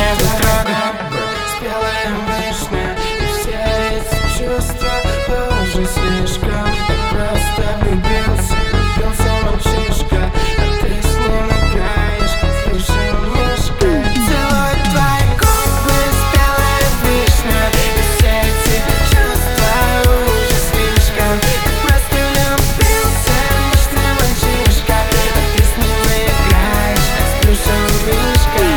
Спелая вишня, и все эти чувства уже слишком. Я просто влюбился, мальчишка, а ты с ним играешь, как слышал мишка. Целует твои губы, спелая вишня, и все эти чувства уже слишком. Я просто влюбился, нежный мальчишка, а ты с ним играешь, как слышал мишка.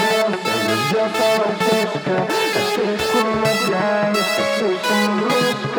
Слышишь,